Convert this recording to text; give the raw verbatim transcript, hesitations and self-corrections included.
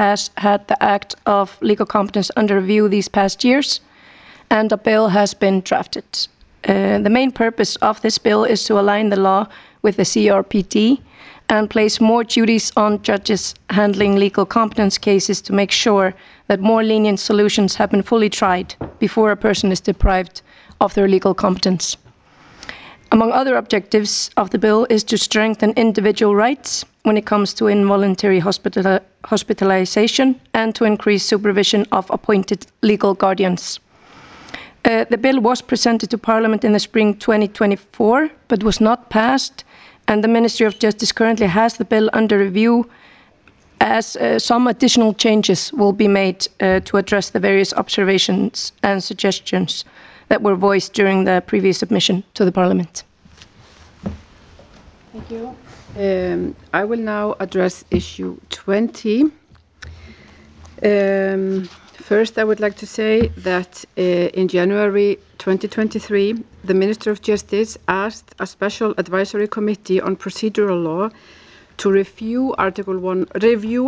has had the Act of Legal Competence under review these past years, and a bill has been drafted. Uh, the main purpose of this bill is to align the law with the C R P D and place more duties on judges handling legal competence cases to make sure that more lenient solutions have been fully tried before a person is deprived of their legal competence. Among other objectives of the bill is to strengthen individual rights when it comes to involuntary hospital hospitalization and to increase supervision of appointed legal guardians. Uh, the bill was presented to Parliament in the spring twenty twenty-four, but was not passed, and the Ministry of Justice currently has the bill under review as uh, some additional changes will be made uh, to address the various observations and suggestions that were voiced during the previous submission to the Parliament. Thank you. Um, I will now address issue twenty. Um, first, I would like to say that uh, in January twenty twenty-three, the Minister of Justice asked a special advisory committee on procedural law to review Article one, review